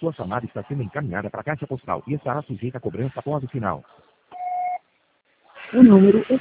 Sua chamada está sendo encaminhada para a caixa postal e estará sujeita a cobrança após o sinal. O número